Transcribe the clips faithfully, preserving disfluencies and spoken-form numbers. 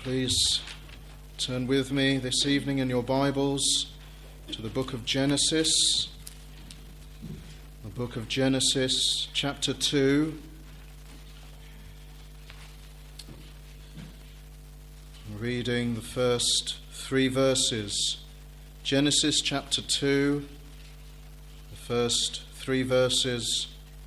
Please turn with me this evening in your Bibles to the book of Genesis. The book of Genesis, chapter two. Reading the first three verses. Genesis chapter two, the first three verses.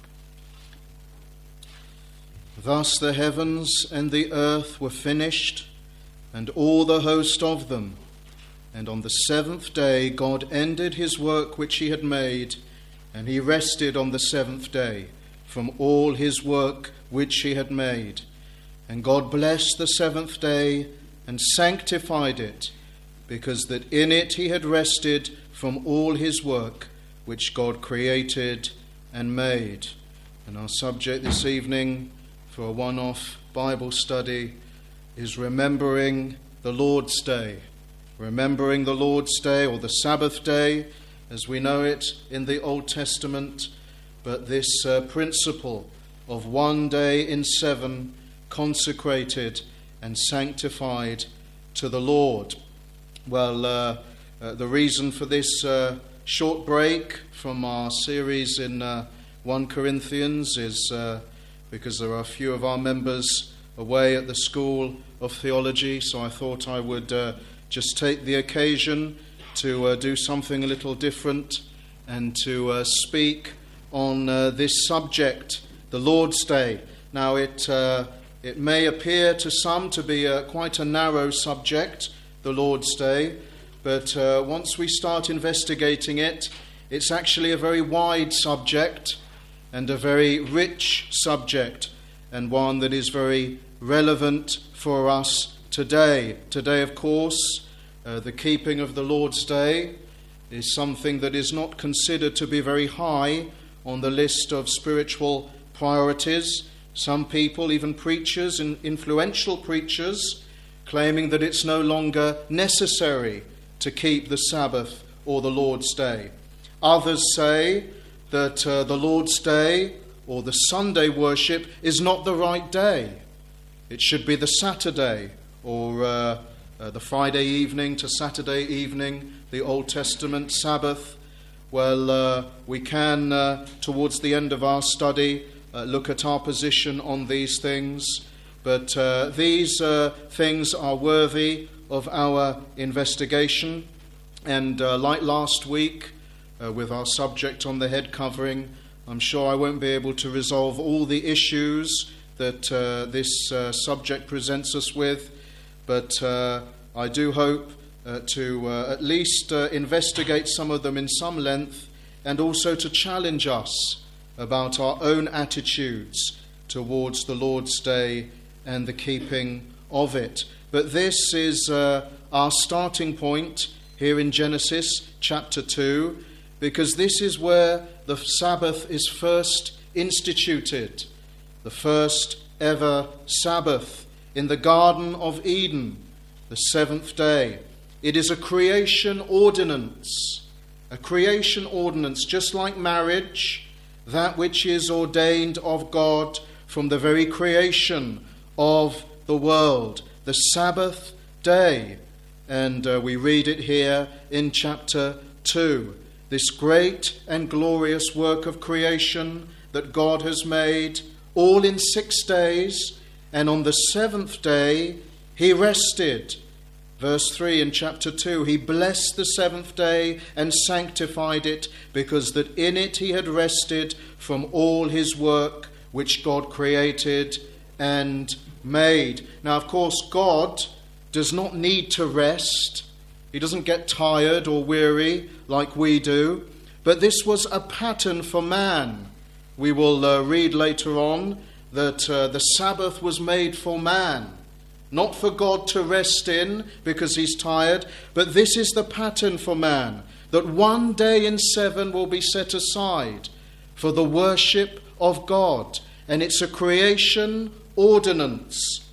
Thus the heavens and the earth were finished, and all the host of them. And on the seventh day God ended his work which he had made, and he rested on the seventh day from all his work which he had made. And God blessed the seventh day and sanctified it, because that in it he had rested from all his work which God created and made. And our subject this evening for a one-off Bible study is remembering the Lord's Day. Remembering the Lord's Day, or the Sabbath day, as we know it in the Old Testament, but this uh, principle of one day in seven consecrated and sanctified to the Lord. Well, uh, uh, the reason for this uh, short break from our series in uh, First Corinthians is uh, because there are a few of our members away at the School of Theology, so I thought I would uh, just take the occasion to uh, do something a little different and to uh, speak on uh, this subject, the Lord's Day. Now, it uh, it may appear to some to be uh, quite a narrow subject, the Lord's Day, but uh, once we start investigating it, it's actually a very wide subject and a very rich subject, and one that is very relevant for us today. Today, of course, uh, the keeping of the Lord's Day is something that is not considered to be very high on the list of spiritual priorities. Some people, even preachers and influential preachers, claiming that it's no longer necessary to keep the Sabbath or the Lord's Day. Others say that uh, the Lord's Day or the Sunday worship is not the right day. It should be the Saturday or uh, uh, the Friday evening to Saturday evening, the Old Testament Sabbath. Well, uh, we can, uh, towards the end of our study, uh, look at our position on these things. But uh, these uh, things are worthy of our investigation. And uh, like last week, uh, with our subject on the head covering, I'm sure I won't be able to resolve all the issues that uh, this uh, subject presents us with, but uh, I do hope uh, to uh, at least uh, investigate some of them in some length, and also to challenge us about our own attitudes towards the Lord's Day and the keeping of it. But this is uh, our starting point here in Genesis chapter two, because this is where the Sabbath is first instituted. The first ever Sabbath in the Garden of Eden, the seventh day. It is a creation ordinance, a creation ordinance, just like marriage, that which is ordained of God from the very creation of the world, the Sabbath day. And uh, we read it here in chapter two. This great and glorious work of creation that God has made, all in six days, and on the seventh day he rested. Verse three in chapter two, he blessed the seventh day and sanctified it, because that in it he had rested from all his work which God created and made. Now, of course, God does not need to rest. He doesn't get tired or weary like we do. But this was a pattern for man. We will uh, read later on that uh, the Sabbath was made for man, not for God to rest in because he's tired, but this is the pattern for man, that one day in seven will be set aside for the worship of God, and it's a creation ordinance.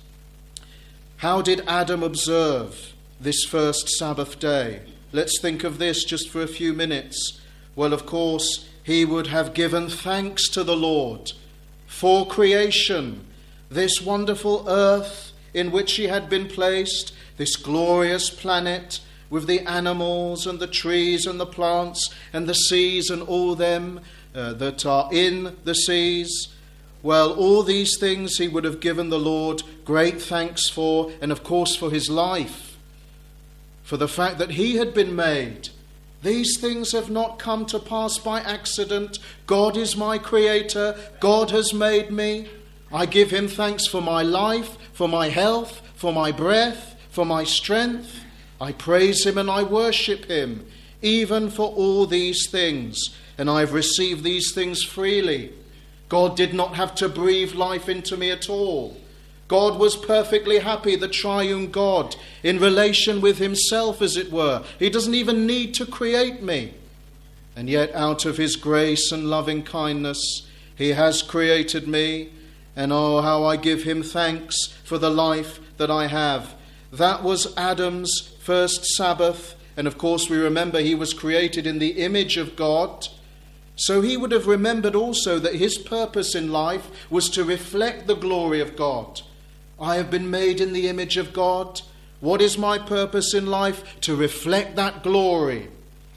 How did Adam observe this first Sabbath day? Let's think of this just for a few minutes. Well, of course, he would have given thanks to the Lord for creation, this wonderful earth in which she had been placed, this glorious planet with the animals and the trees and the plants and the seas and all them uh, that are in the seas. Well, all these things he would have given the Lord great thanks for, and of course for his life, for the fact that he had been made. These things have not come to pass by accident. God is my creator. God has made me. I give him thanks for my life, for my health, for my breath, for my strength. I praise him and I worship him, even for all these things. And I've received these things freely. God did not have to breathe life into me at all. God was perfectly happy, the triune God, in relation with himself, as it were. He doesn't even need to create me. And yet, out of his grace and loving kindness, he has created me. And oh, how I give him thanks for the life that I have. That was Adam's first Sabbath. And of course, we remember he was created in the image of God. So he would have remembered also that his purpose in life was to reflect the glory of God. I have been made in the image of God. What is my purpose in life? To reflect that glory.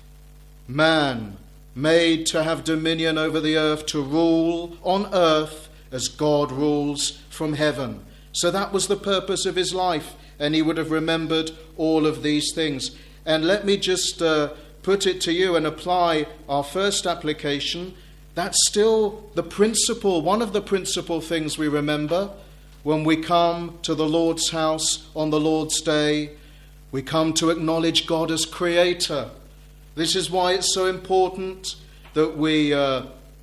Man, made to have dominion over the earth, to rule on earth as God rules from heaven. So that was the purpose of his life, and he would have remembered all of these things. And let me just uh, put it to you and apply our first application. That's still the principle, one of the principal things we remember when we come to the Lord's house on the Lord's day. We come to acknowledge God as creator. This is why it's so important that we uh,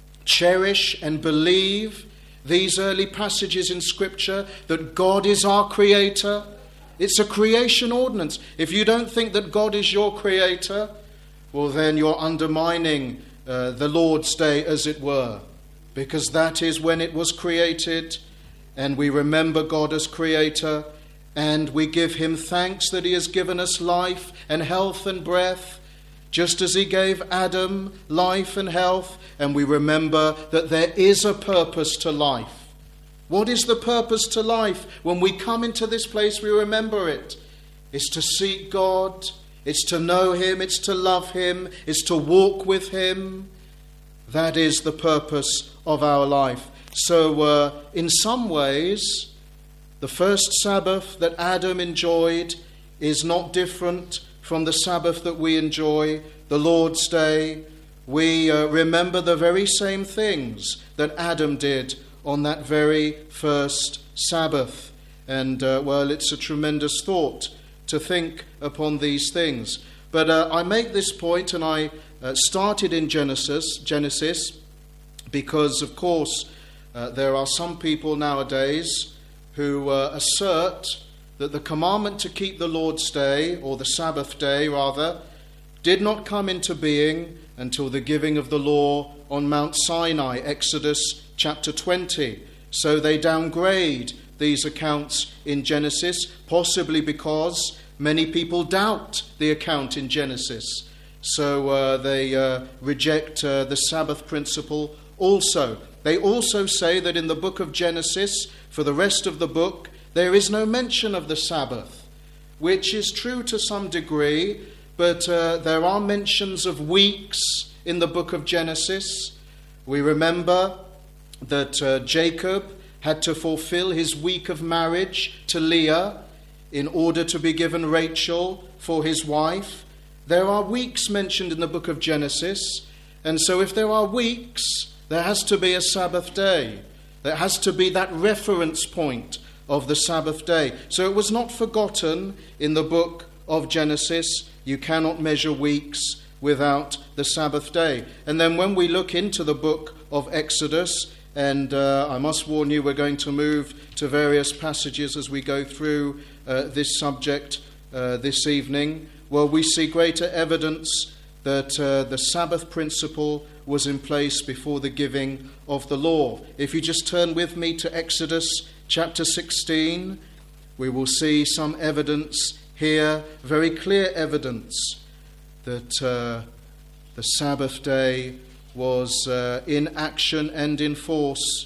cherish and believe these early passages in Scripture, that God is our creator. It's a creation ordinance. If you don't think that God is your creator, well, then you're undermining uh, the Lord's day, as it were, because that is when it was created, and we remember God as creator, and we give him thanks that he has given us life and health and breath, just as he gave Adam life and health, and we remember that there is a purpose to life. What is the purpose to life? When we come into this place, we remember it. It's to seek God, it's to know him, it's to love him, it's to walk with him. That is the purpose of our life. So uh, in some ways, the first Sabbath that Adam enjoyed is not different from the Sabbath that we enjoy, the Lord's Day. We uh, remember the very same things that Adam did on that very first Sabbath. And, uh, well, it's a tremendous thought to think upon these things. But uh, I make this point, and I uh, started in Genesis, Genesis, because, of course, uh, there are some people nowadays who uh, assert that the commandment to keep the Lord's Day, or the Sabbath day rather, did not come into being until the giving of the law on Mount Sinai, Exodus chapter twenty. So they downgrade these accounts in Genesis, possibly because many people doubt the account in Genesis. So uh, they uh, reject uh, the Sabbath principle also. They also say that in the book of Genesis, for the rest of the book, there is no mention of the Sabbath, which is true to some degree, but uh, there are mentions of weeks in the book of Genesis. We remember that uh, Jacob had to fulfill his week of marriage to Leah in order to be given Rachel for his wife. There are weeks mentioned in the book of Genesis, and so if there are weeks, there has to be a Sabbath day. There has to be that reference point of the Sabbath day. So it was not forgotten in the book of Genesis. You cannot measure weeks without the Sabbath day. And then when we look into the book of Exodus, and uh, I must warn you, we're going to move to various passages as we go through uh, this subject uh, this evening, well, we see greater evidence that uh, the Sabbath principle was in place before the giving of the law. If you just turn with me to Exodus chapter sixteen, we will see some evidence here, very clear evidence, that uh, the Sabbath day was uh, in action and in force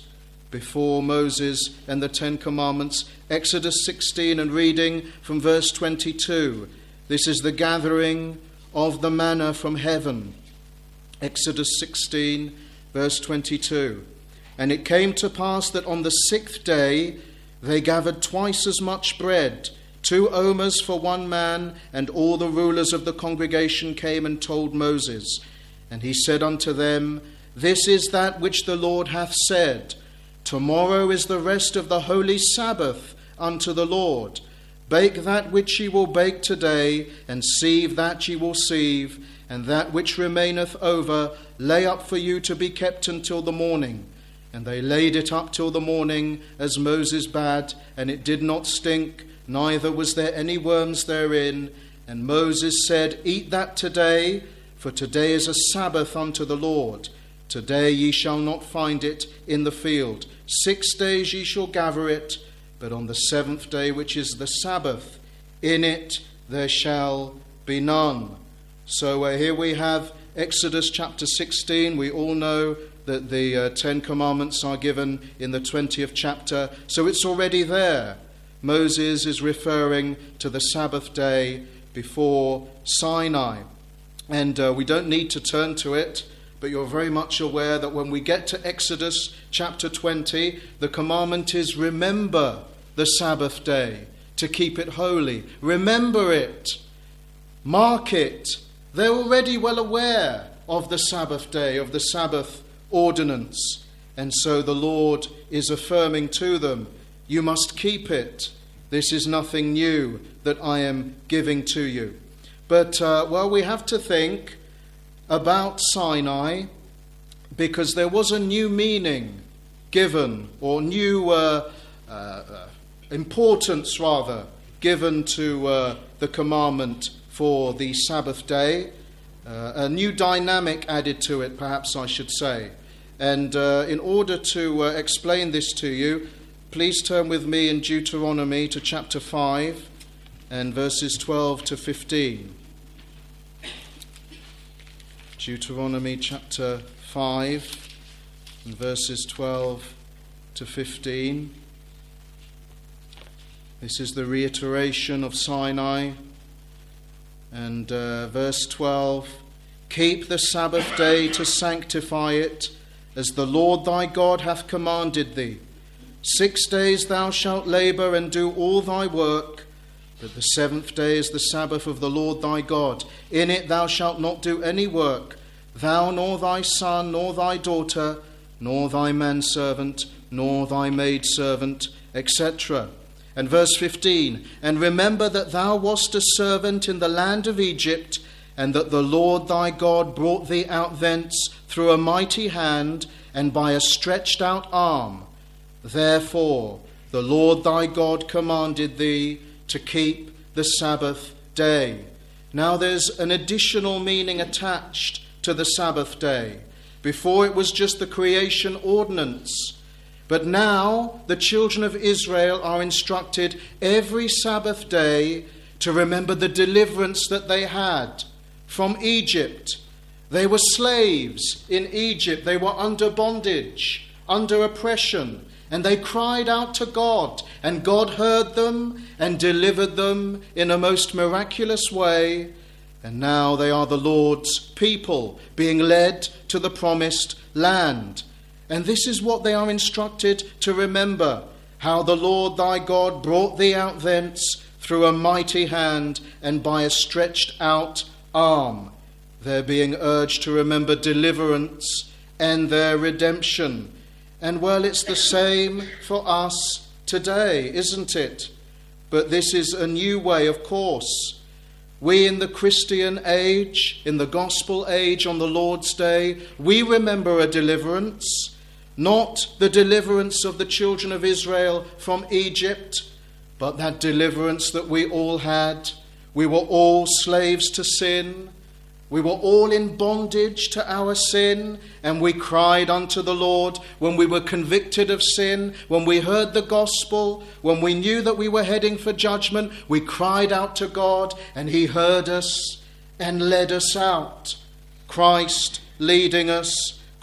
before Moses and the Ten Commandments. Exodus sixteen, and reading from verse twenty-two. This is the gathering of the manna from heaven. Exodus sixteen, verse twenty-two. And it came to pass that on the sixth day they gathered twice as much bread, two omers for one man, and all the rulers of the congregation came and told Moses. And he said unto them, This is that which the Lord hath said, Tomorrow is the rest of the holy Sabbath unto the Lord. Bake that which ye will bake today, and sieve that ye will sieve, and that which remaineth over lay up for you to be kept until the morning. And they laid it up till the morning, as Moses bade, and it did not stink, neither was there any worms therein. And Moses said, Eat that today, for today is a Sabbath unto the Lord. Today ye shall not find it in the field. Six days ye shall gather it, but on the seventh day, which is the Sabbath, in it there shall be none. So uh, here we have Exodus chapter sixteen. We all know that the uh, Ten Commandments are given in the twentieth chapter. So it's already there. Moses is referring to the Sabbath day before Sinai. And uh, we don't need to turn to it, but you're very much aware that when we get to Exodus chapter twenty, the commandment is remember the Sabbath day, to keep it holy. Remember it. Mark it. They're already well aware of the Sabbath day, of the Sabbath ordinance. And so the Lord is affirming to them, you must keep it. This is nothing new that I am giving to you. But, uh, well, we have to think about Sinai, because there was a new meaning given, or new uh, uh, uh, importance, rather, given to uh, the commandment for the Sabbath day. Uh, a new dynamic added to it, perhaps I should say. And uh, in order to uh, explain this to you, please turn with me in Deuteronomy to chapter five and verses twelve to fifteen. Deuteronomy chapter five and verses twelve to fifteen. This is the reiteration of Sinai. And uh, verse twelve, Keep the Sabbath day to sanctify it, as the Lord thy God hath commanded thee. Six days thou shalt labour and do all thy work, but the seventh day is the Sabbath of the Lord thy God. In it thou shalt not do any work, thou nor thy son, nor thy daughter, nor thy manservant, nor thy maidservant, et cetera. And verse fifteen, And remember that thou wast a servant in the land of Egypt, and that the Lord thy God brought thee out thence through a mighty hand and by a stretched out arm. Therefore the Lord thy God commanded thee to keep the Sabbath day. Now there's an additional meaning attached to the Sabbath day. Before it was just the creation ordinance. But now the children of Israel are instructed every Sabbath day to remember the deliverance that they had from Egypt. They were slaves in Egypt. They were under bondage, under oppression. And they cried out to God, and God heard them and delivered them in a most miraculous way. And now they are the Lord's people, being led to the promised land. And this is what they are instructed to remember, how the Lord thy God brought thee out thence through a mighty hand and by a stretched out arm. They're being urged to remember deliverance and their redemption. And well, it's the same for us today, isn't it? But this is a new way, of course. We in the Christian age, in the gospel age on the Lord's Day, we remember a deliverance. Not the deliverance of the children of Israel from Egypt, but that deliverance that we all had. We were all slaves to sin. We were all in bondage to our sin, and we cried unto the Lord when we were convicted of sin, when we heard the gospel, when we knew that we were heading for judgment. We cried out to God, and he heard us and led us out. Christ leading us,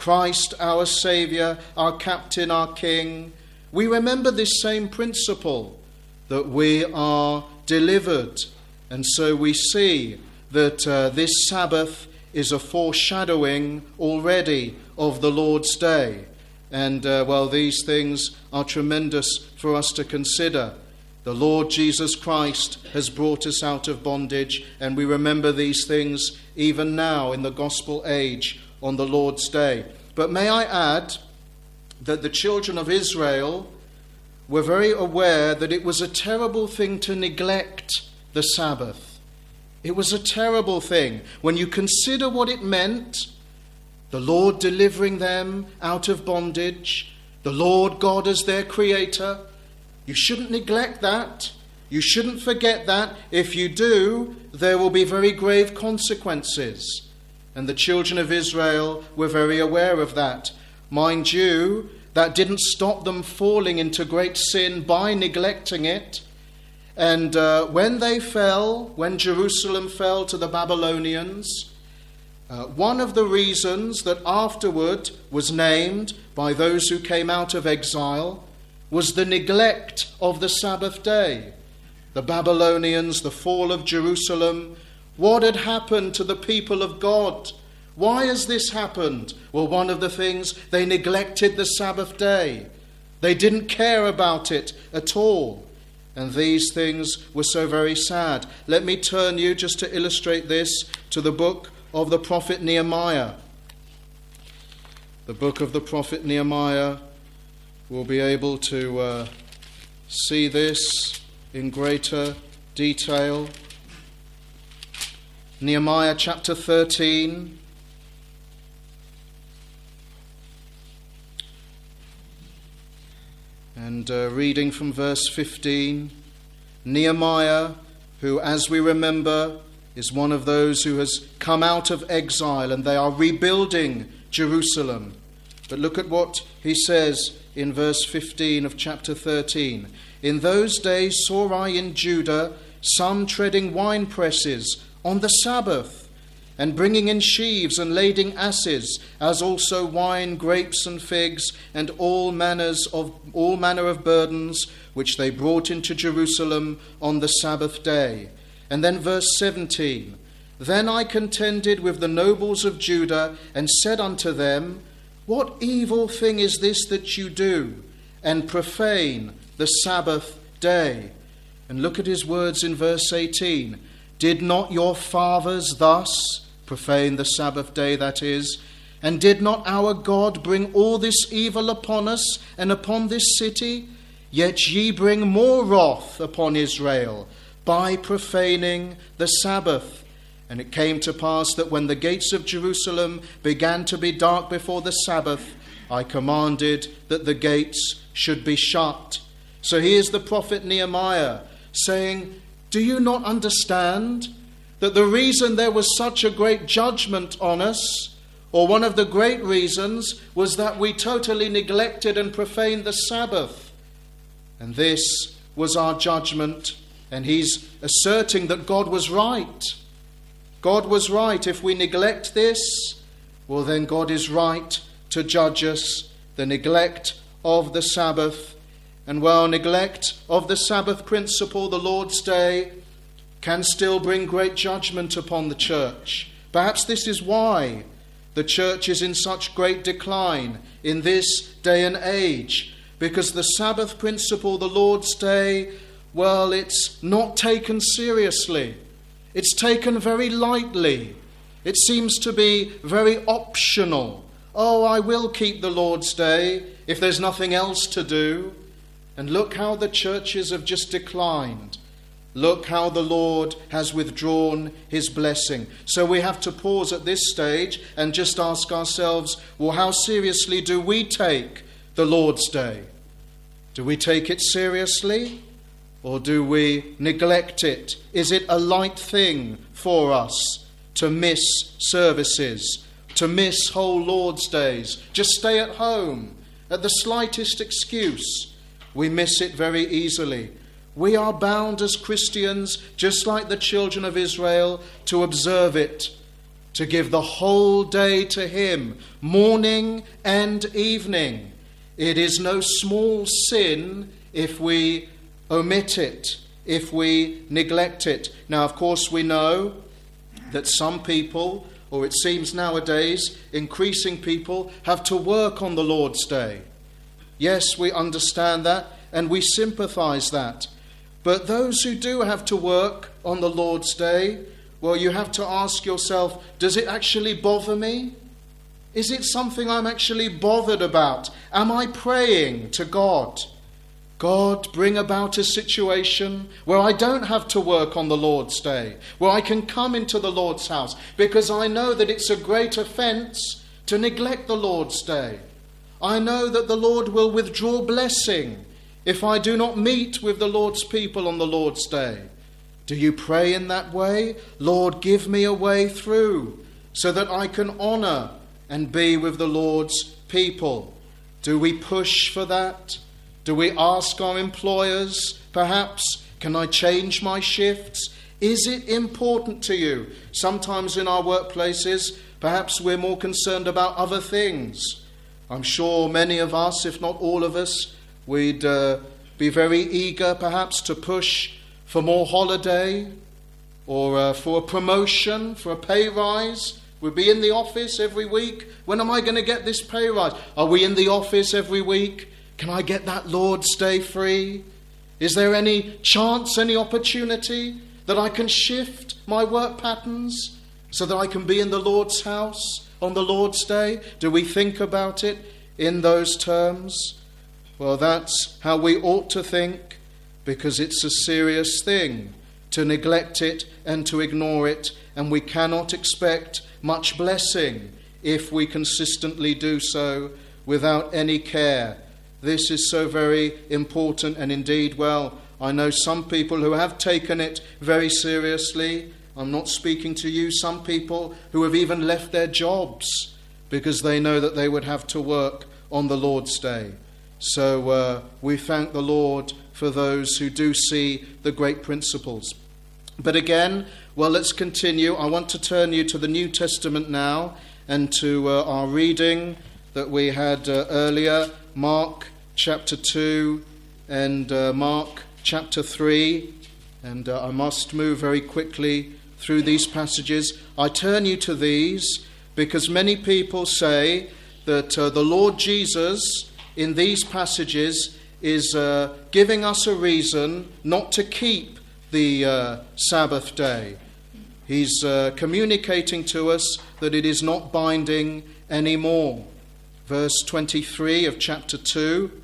Christ our Saviour, our Captain, our King, we remember this same principle, that we are delivered. And so we see that uh, this Sabbath is a foreshadowing already of the Lord's Day. And, uh, well, these things are tremendous for us to consider. The Lord Jesus Christ has brought us out of bondage, and we remember these things even now in the gospel age on the Lord's Day. But may I add that the children of Israel were very aware that it was a terrible thing to neglect the Sabbath. It was a terrible thing when you consider what it meant. The Lord delivering them out of bondage, the Lord God as their creator. You shouldn't neglect that. You shouldn't forget that. If you do, there will be very grave consequences. And the children of Israel were very aware of that. Mind you, that didn't stop them falling into great sin by neglecting it. And uh, when they fell, when Jerusalem fell to the Babylonians, uh, one of the reasons that afterward was named by those who came out of exile was the neglect of the Sabbath day. The Babylonians, the fall of Jerusalem, what had happened to the people of God? Why has this happened? Well, one of the things, they neglected the Sabbath day. They didn't care about it at all. And these things were so very sad. Let me turn you, just to illustrate this, to the book of the prophet Nehemiah. The book of the prophet Nehemiah. We'll be able to uh, see this in greater detail. Nehemiah chapter thirteen. And uh, reading from verse fifteen. Nehemiah, who, as we remember, is one of those who has come out of exile, and they are rebuilding Jerusalem. But look at what he says in verse fifteen of chapter thirteen. In those days saw I in Judah some treading wine presses on the Sabbath, and bringing in sheaves and lading asses, as also wine, grapes, and figs, and all manners of all manner of burdens, which they brought into Jerusalem on the Sabbath day. And then verse seventeen. Then I contended with the nobles of Judah, and said unto them, What evil thing is this that you do, and profane the Sabbath day? And look at his words in verse eighteen. Did not your fathers thus profane the Sabbath day, that is, and did not our God bring all this evil upon us and upon this city? Yet ye bring more wrath upon Israel by profaning the Sabbath. And it came to pass that when the gates of Jerusalem began to be dark before the Sabbath, I commanded that the gates should be shut. So here's the prophet Nehemiah saying, do you not understand that the reason there was such a great judgment on us, or one of the great reasons, was that we totally neglected and profaned the Sabbath? And this was our judgment. And he's asserting that God was right. God was right. If we neglect this, well, then God is right to judge us. The neglect of the Sabbath. And while neglect of the Sabbath principle, the Lord's Day, can still bring great judgment upon the church. Perhaps this is why the church is in such great decline in this day and age. Because the Sabbath principle, the Lord's Day, well, it's not taken seriously. It's taken very lightly. It seems to be very optional. Oh, I will keep the Lord's Day if there's nothing else to do. And look how the churches have just declined. Look how the Lord has withdrawn his blessing. So we have to pause at this stage and just ask ourselves, well, how seriously do we take the Lord's Day? Do we take it seriously? Or do we neglect it? Is it a light thing for us to miss services, to miss whole Lord's days, just stay at home at the slightest excuse? We miss it very easily. We are bound as Christians, just like the children of Israel, to observe it. to give the whole day to him, morning and evening. It is no small sin if we omit it, if we neglect it. Now, of course, we know that some people, or it seems nowadays, increasing people, have to work on the Lord's Day. Yes, we understand that, and we sympathize that. But those who do have to work on the Lord's Day, well, you have to ask yourself, does it actually bother me? Is it something I'm actually bothered about? Am I praying to God? God, bring about a situation where I don't have to work on the Lord's Day, where I can come into the Lord's house, because I know that it's a great offence to neglect the Lord's Day. I know that the Lord will withdraw blessing if I do not meet with the Lord's people on the Lord's Day. Do you pray in that way? Lord, give me a way through so that I can honour and be with the Lord's people. Do we push for that? Do we ask our employers, perhaps, can I change my shifts? Is it important to you? Sometimes in our workplaces, perhaps we're more concerned about other things. I'm sure many of us, if not all of us, we'd uh, be very eager perhaps to push for more holiday or uh, for a promotion, for a pay rise. We'd be in the office every week. When am I going to get this pay rise? Are we in the office every week? Can I get that Lord's Day free? Is there any chance, any opportunity that I can shift my work patterns so that I can be in the Lord's house on the Lord's Day? Do we think about it in those terms? Well, that's how we ought to think, because it's a serious thing to neglect it and to ignore it, and we cannot expect much blessing if we consistently do so without any care. This is so very important, and indeed, well, I know some people who have taken it very seriously. I'm not speaking to you. Some people who have even left their jobs because they know that they would have to work on the Lord's Day. So uh, we thank the Lord for those who do see the great principles. But again, well, let's continue. I want to turn you to the New Testament now and to uh, our reading that we had uh, earlier, Mark chapter two and uh, Mark chapter three. And uh, I must move very quickly through these passages. I turn you to these because many people say that uh, the Lord Jesus in these passages is uh, giving us a reason not to keep the uh, Sabbath day. He's uh, communicating to us that it is not binding anymore. Verse twenty-three of chapter two.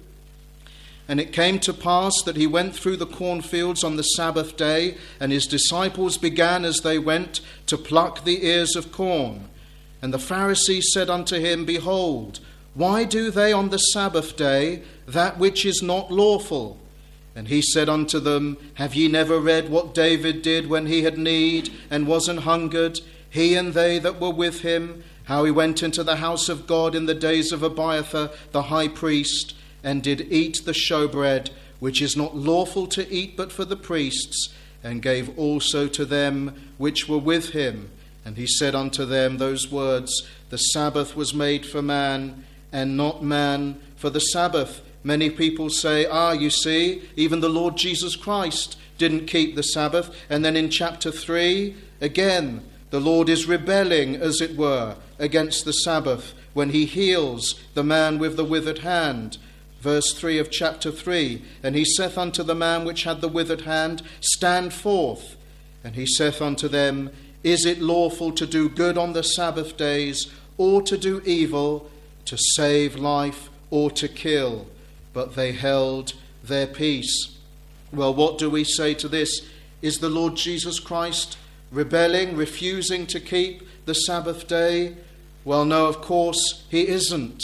And it came to pass that he went through the cornfields on the Sabbath day, and his disciples began as they went to pluck the ears of corn. And the Pharisees said unto him, Behold, why do they on the Sabbath day that which is not lawful? And he said unto them, Have ye never read what David did when he had need and was an hungered, he and they that were with him, how he went into the house of God in the days of Abiathar the high priest, and did eat the showbread, which is not lawful to eat but for the priests, and gave also to them which were with him. And he said unto them those words, The Sabbath was made for man, and not man for the Sabbath. Many people say, ah, you see, even the Lord Jesus Christ didn't keep the Sabbath. And then in chapter three, again, the Lord is rebelling, as it were, against the Sabbath when he heals the man with the withered hand. Verse three of chapter three, And he saith unto the man which had the withered hand, Stand forth. And he saith unto them, Is it lawful to do good on the Sabbath days, or to do evil, to save life, or to kill? But they held their peace. Well, what do we say to this? Is the Lord Jesus Christ rebelling, refusing to keep the Sabbath day? Well, no, of course he isn't.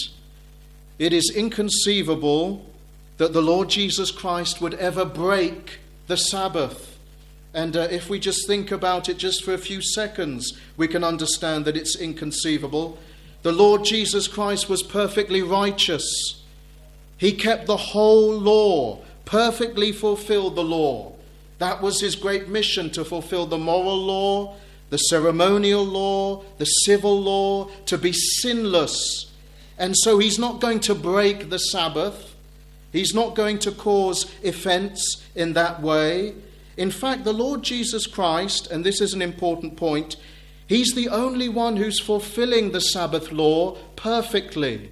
It is inconceivable that the Lord Jesus Christ would ever break the Sabbath. And uh, if we just think about it just for a few seconds, we can understand that it's inconceivable. The Lord Jesus Christ was perfectly righteous. He kept the whole law, perfectly fulfilled the law. That was his great mission, to fulfill the moral law, the ceremonial law, the civil law, to be sinless. And so he's not going to break the Sabbath. He's not going to cause offense in that way. In fact, the Lord Jesus Christ, and this is an important point, he's the only one who's fulfilling the Sabbath law perfectly.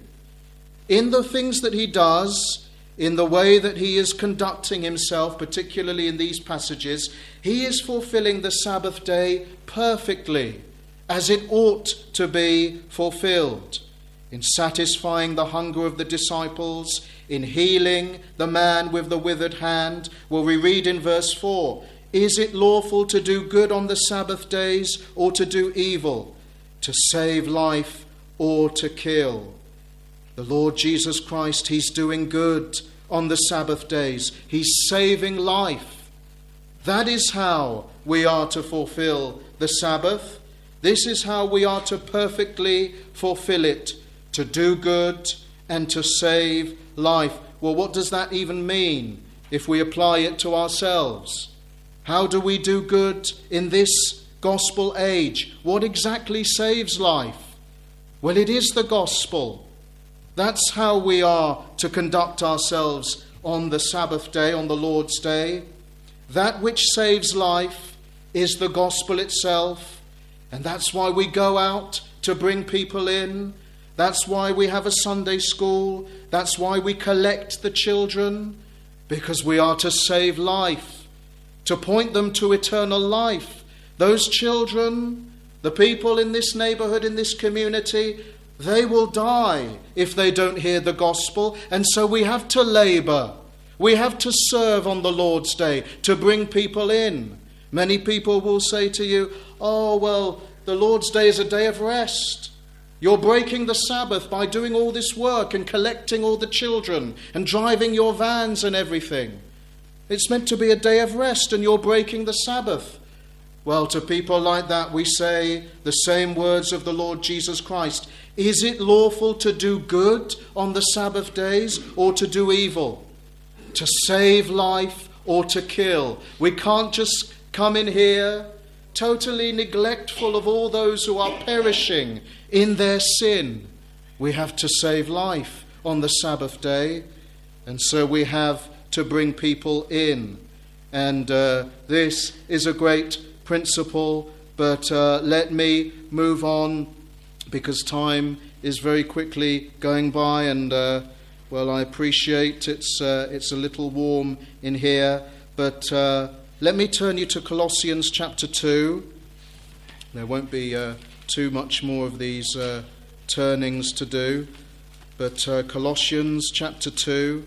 In the things that he does, in the way that he is conducting himself, particularly in these passages, he is fulfilling the Sabbath day perfectly, as it ought to be fulfilled. In satisfying the hunger of the disciples, in healing the man with the withered hand. Well, we read in verse four, is it lawful to do good on the Sabbath days or to do evil, to save life or to kill? The Lord Jesus Christ, he's doing good on the Sabbath days. He's saving life. That is how we are to fulfill the Sabbath. This is how we are to perfectly fulfill it, to do good and to save life. Well, what does that even mean if we apply it to ourselves? How do we do good in this gospel age? What exactly saves life? Well, it is the gospel. That's how we are to conduct ourselves on the Sabbath day, on the Lord's day. That which saves life is the gospel itself. And that's why we go out to bring people in. That's why we have a Sunday school. That's why we collect the children. Because we are to save life, to point them to eternal life. Those children, the people in this neighborhood, in this community, they will die if they don't hear the gospel. And so we have to labor. We have to serve on the Lord's day to bring people in. Many people will say to you, oh, well, the Lord's day is a day of rest. You're breaking the Sabbath by doing all this work and collecting all the children and driving your vans and everything. It's meant to be a day of rest and you're breaking the Sabbath. Well, to people like that we say the same words of the Lord Jesus Christ. Is it lawful to do good on the Sabbath days or to do evil? To save life or to kill? We can't just come in here totally neglectful of all those who are perishing in their sin. We have to save life on the Sabbath day, and so we have to bring people in. And uh, this is a great principle, but uh, let me move on because time is very quickly going by, and uh, well, I appreciate it's uh, it's a little warm in here, but uh, let me turn you to Colossians chapter two. There won't be uh, too much more of these uh, turnings to do, but uh, Colossians chapter two.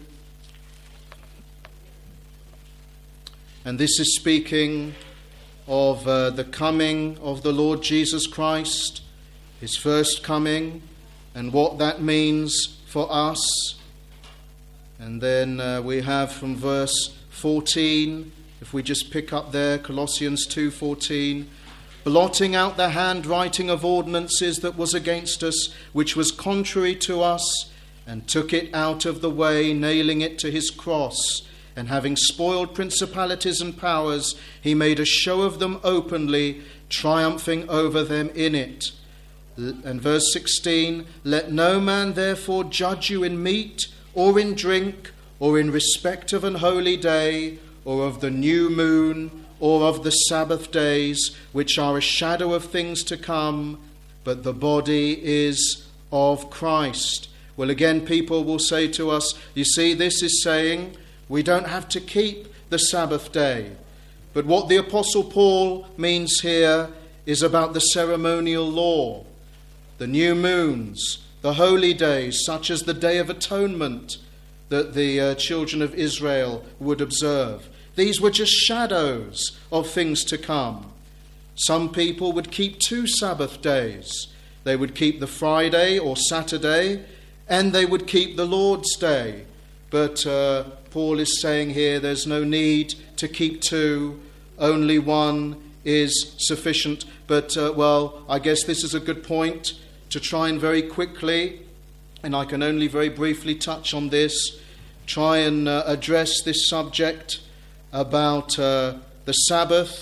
And this is speaking of uh, the coming of the Lord Jesus Christ, his first coming, and what that means for us. And then uh, we have from verse fourteen, if we just pick up there, Colossians two fourteen, blotting out the handwriting of ordinances that was against us, which was contrary to us, and took it out of the way, nailing it to his cross. And having spoiled principalities and powers, he made a show of them openly, triumphing over them in it. And verse sixteen, let no man therefore judge you in meat or in drink, or in respect of an holy day, or of the new moon, or of the Sabbath days, which are a shadow of things to come, but the body is of Christ. Well, again, people will say to us, you see, this is saying we don't have to keep the Sabbath day. But what the Apostle Paul means here is about the ceremonial law, the new moons, the holy days, such as the Day of Atonement that the uh, children of Israel would observe. These were just shadows of things to come. Some people would keep two Sabbath days. They would keep the Friday or Saturday, and they would keep the Lord's Day. But uh, Paul is saying here there's no need to keep two. Only one is sufficient. But, uh, well, I guess this is a good point to try and very quickly, and I can only very briefly touch on this, try and uh, address this subject about uh, the Sabbath,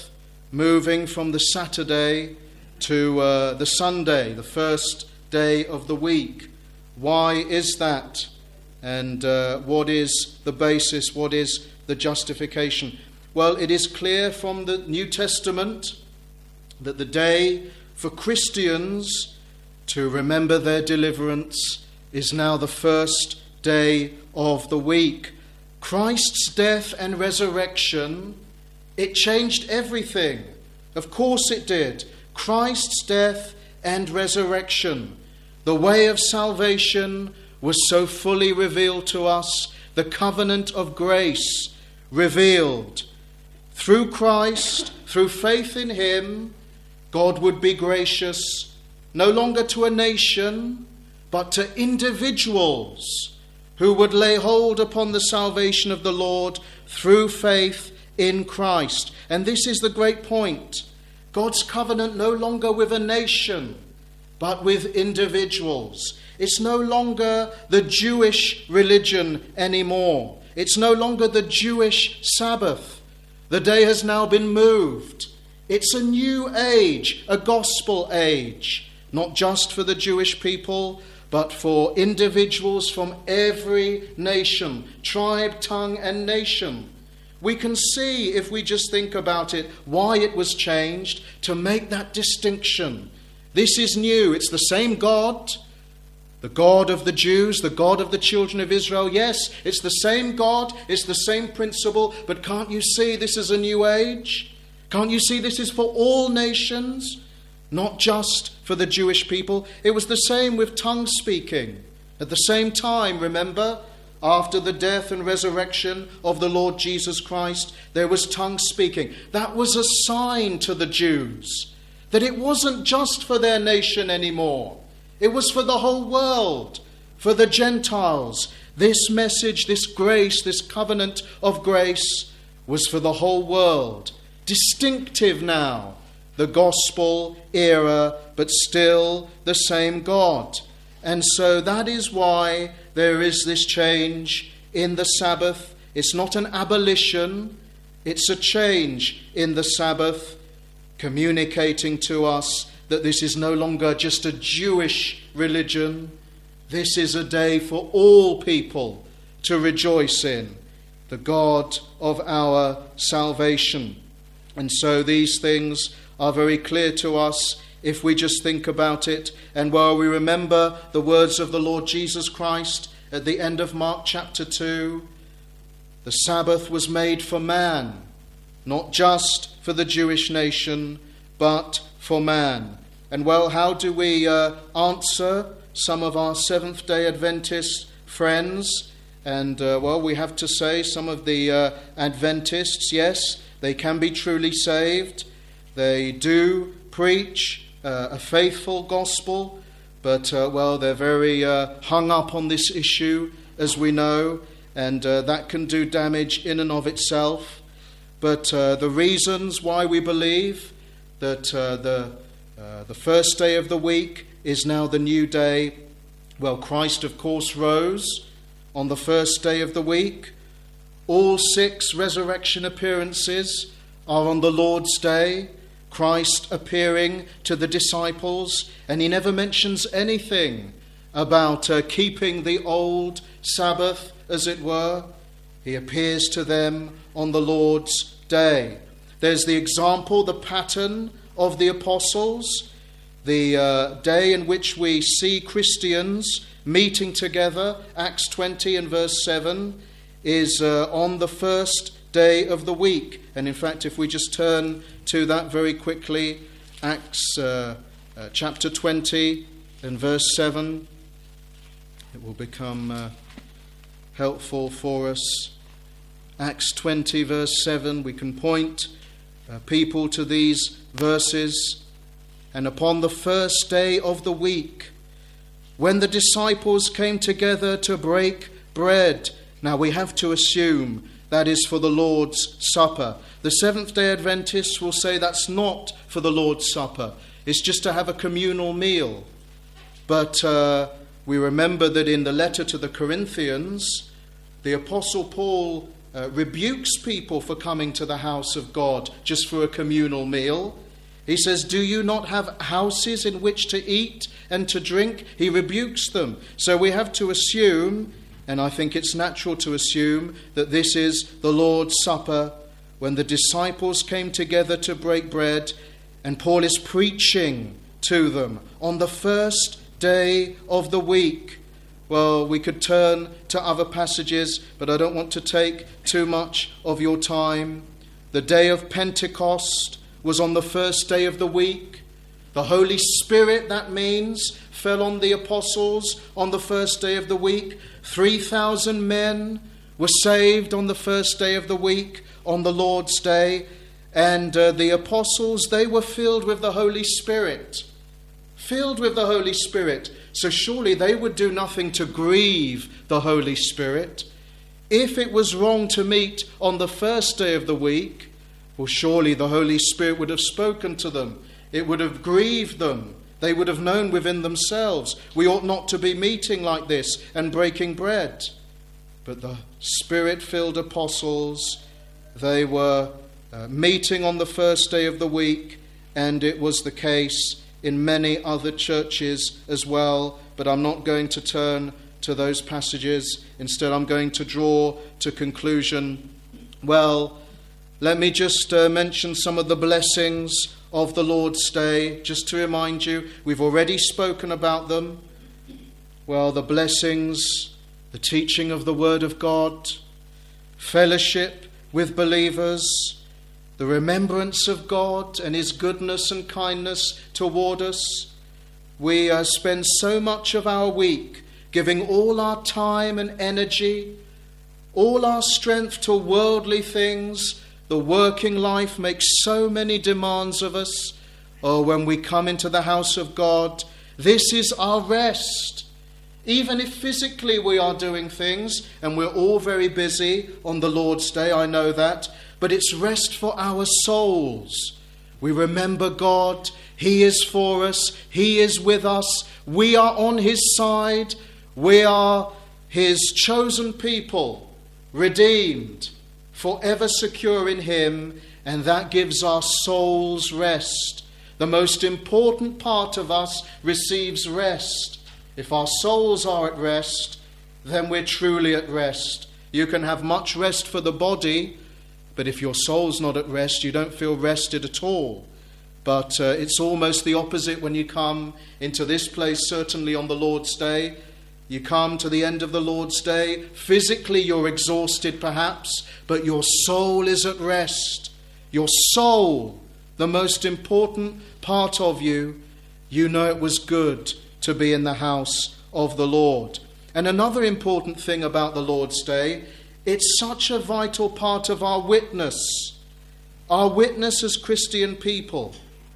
moving from the Saturday to uh, the Sunday, the first day of the week. Why is that? And uh, what is the basis? What is the justification? Well, it is clear from the New Testament that the day for Christians to remember their deliverance is now the first day of the week. Christ's death and resurrection, it changed everything. Of course it did. Christ's death and resurrection. The way of salvation was so fully revealed to us. The covenant of grace revealed. Through Christ, through faith in him, God would be gracious, no longer to a nation, but to individuals who would lay hold upon the salvation of the Lord through faith in Christ. And this is the great point. God's covenant no longer with a nation, but with individuals. It's no longer the Jewish religion anymore. It's no longer the Jewish Sabbath. The day has now been moved. It's a new age, a gospel age, not just for the Jewish people, but for individuals from every nation, tribe, tongue, and nation. We can see, if we just think about it, why it was changed to make that distinction. This is new. It's the same God, the God of the Jews, the God of the children of Israel. Yes, it's the same God, it's the same principle, but can't you see this is a new age? Can't you see this is for all nations, not just for the Jewish people? It was the same with tongue speaking. At the same time, remember, after the death and resurrection of the Lord Jesus Christ, there was tongue speaking. That was a sign to the Jews that it wasn't just for their nation anymore. It was for the whole world, for the Gentiles. This message, this grace, this covenant of grace was for the whole world. Distinctive now, the gospel era, but still the same God. And so that is why there is this change in the Sabbath. It's not an abolition, it's a change in the Sabbath, communicating to us that this is no longer just a Jewish religion. This is a day for all people to rejoice in, the God of our salvation. And so these things are very clear to us if we just think about it. And while we remember the words of the Lord Jesus Christ at the end of Mark chapter two, the Sabbath was made for man, not just for the Jewish nation, but for man. And well, how do we uh, answer some of our Seventh-day Adventist friends? And uh, well, we have to say some of the uh, Adventists, yes, they can be truly saved. They do preach uh, a faithful gospel, but, uh, well, they're very uh, hung up on this issue, as we know, and uh, that can do damage in and of itself. But uh, the reasons why we believe that uh, the, uh, the first day of the week is now the new day, well, Christ, of course, rose on the first day of the week. All six resurrection appearances are on the Lord's Day, Christ appearing to the disciples, and he never mentions anything about uh, keeping the old Sabbath, as it were. He appears to them on the Lord's Day. There's the example, the pattern of the apostles, the uh, day in which we see Christians meeting together, Acts twenty and verse seven, is uh, on the first day of the week. And in fact, if we just turn to that very quickly, Acts uh, uh, chapter twenty and verse seven, it will become uh, helpful for us. Acts twenty verse seven, we can point uh, people to these verses. And upon the first day of the week, when the disciples came together to break bread. Now we have to assume that is for the Lord's Supper. The Seventh-day Adventists will say that's not for the Lord's Supper. It's just to have a communal meal. But uh, we remember that in the letter to the Corinthians, the Apostle Paul uh, rebukes people for coming to the house of God just for a communal meal. He says, do you not have houses in which to eat and to drink? He rebukes them. So we have to assume, and I think it's natural to assume, that this is the Lord's Supper, when the disciples came together to break bread, and Paul is preaching to them on the first day of the week. Well, we could turn to other passages, but I don't want to take too much of your time. The day of Pentecost was on the first day of the week. The Holy Spirit, that means, fell on the apostles on the first day of the week. three thousand men were saved on the first day of the week, on the Lord's Day. And uh, the apostles, they were filled with the Holy Spirit. Filled with the Holy Spirit. So surely they would do nothing to grieve the Holy Spirit. If it was wrong to meet on the first day of the week, well, surely the Holy Spirit would have spoken to them. It would have grieved them. They would have known within themselves, we ought not to be meeting like this and breaking bread. But the Spirit-filled apostles, they were uh, meeting on the first day of the week, and it was the case in many other churches as well. But I'm not going to turn to those passages. Instead, I'm going to draw to conclusion. Well, let me just uh, mention some of the blessings of the Lord's Day, just to remind you. We've already spoken about them. Well, the blessings, the teaching of the Word of God, fellowship with believers, the remembrance of God and His goodness and kindness toward us. We uh, spend so much of our week giving all our time and energy, all our strength to worldly things. The working life makes so many demands of us. Oh, when we come into the house of God, this is our rest. Even if physically we are doing things, and we're all very busy on the Lord's Day, I know that, but it's rest for our souls. We remember God, He is for us, He is with us, we are on His side, we are His chosen people, redeemed, forever secure in Him, and that gives our souls rest. The most important part of us receives rest. If our souls are at rest, then we're truly at rest. You can have much rest for the body, but if your soul's not at rest, you don't feel rested at all. But uh, it's almost the opposite when you come into this place, certainly on the Lord's Day. You come to the end of the Lord's Day. Physically, you're exhausted perhaps, but your soul is at rest. Your soul, the most important part of you, you know it was good to be in the house of the Lord. And another important thing about the Lord's Day, it's such a vital part of our witness, our witness as Christian people.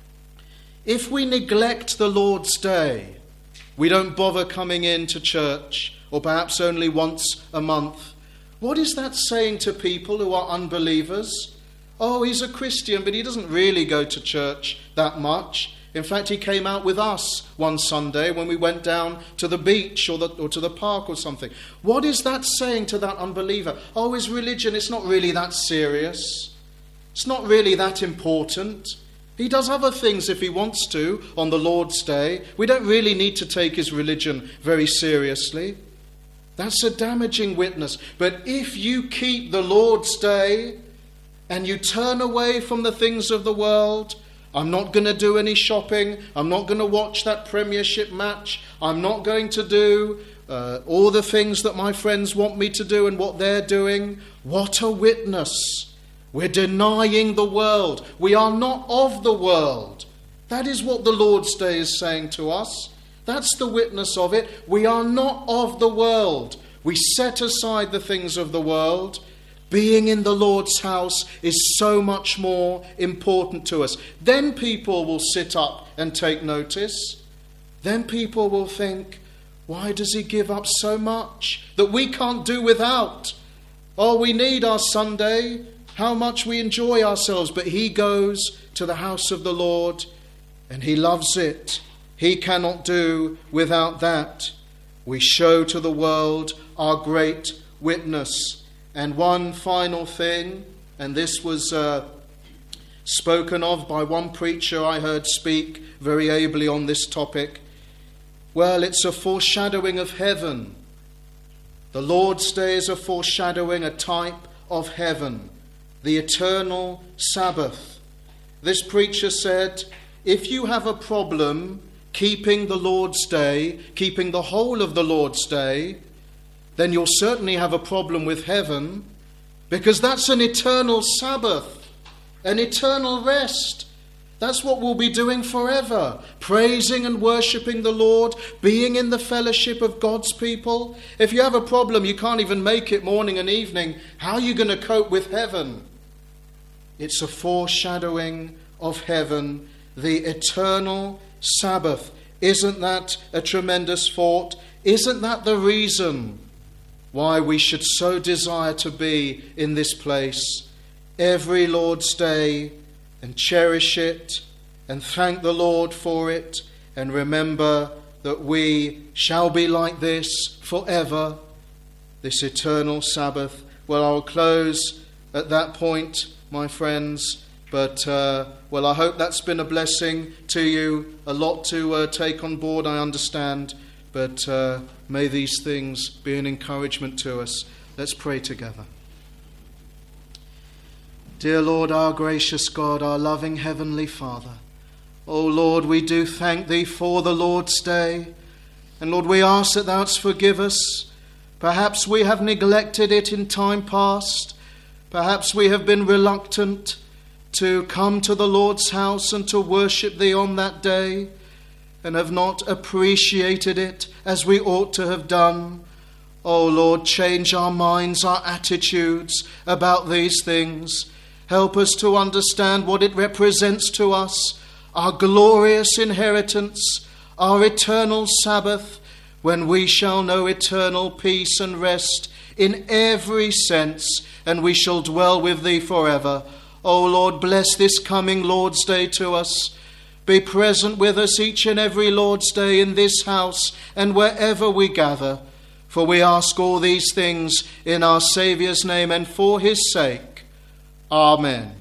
If we neglect the Lord's Day, we don't bother coming into church, or perhaps only once a month, what is that saying to people who are unbelievers? Oh, he's a Christian, but he doesn't really go to church that much. In fact, he came out with us one Sunday when we went down to the beach or, the, or to the park or something. What is that saying to that unbeliever? Oh, his religion, it's not really that serious. It's not really that important. He does other things if he wants to on the Lord's Day. We don't really need to take his religion very seriously. That's a damaging witness. But if you keep the Lord's Day and you turn away from the things of the world, I'm not going to do any shopping. I'm not going to watch that Premiership match. I'm not going to do uh, all the things that my friends want me to do and what they're doing. What a witness. We're denying the world. We are not of the world. That is what the Lord's Day is saying to us. That's the witness of it. We are not of the world. We set aside the things of the world. Being in the Lord's house is so much more important to us. Then people will sit up and take notice. Then people will think, why does he give up so much that we can't do without? Oh, we need our Sunday. How much we enjoy ourselves. But he goes to the house of the Lord and he loves it. He cannot do without that. We show to the world our great witness. And one final thing, and this was uh, spoken of by one preacher I heard speak very ably on this topic. Well, it's a foreshadowing of heaven. The Lord's Day is a foreshadowing, a type of heaven, the eternal Sabbath. This preacher said, if you have a problem keeping the Lord's Day, keeping the whole of the Lord's Day, then you'll certainly have a problem with heaven, because that's an eternal Sabbath, an eternal rest. That's what we'll be doing forever, praising and worshipping the Lord, being in the fellowship of God's people. If you have a problem, you can't even make it morning and evening, how are you going to cope with heaven? It's a foreshadowing of heaven, the eternal Sabbath. Isn't that a tremendous thought? Isn't that the reason why we should so desire to be in this place every Lord's Day and cherish it and thank the Lord for it and remember that we shall be like this forever, this eternal Sabbath? Well, I'll close at that point, my friends, but uh, well, I hope that's been a blessing to you, a lot to uh, take on board, I understand, but uh, may these things be an encouragement to us. Let's pray together. Dear Lord, our gracious God, our loving Heavenly Father, O Lord, we do thank Thee for the Lord's Day. And Lord, we ask that Thou wouldst forgive us. Perhaps we have neglected it in time past. Perhaps we have been reluctant to come to the Lord's house and to worship Thee on that day, and have not appreciated it as we ought to have done. O Lord, change our minds, our attitudes about these things. Help us to understand what it represents to us, our glorious inheritance, our eternal Sabbath, when we shall know eternal peace and rest in every sense, and we shall dwell with Thee forever. O Lord, bless this coming Lord's Day to us. Be present with us each and every Lord's Day in this house and wherever we gather. For we ask all these things in our Saviour's name and for His sake. Amen.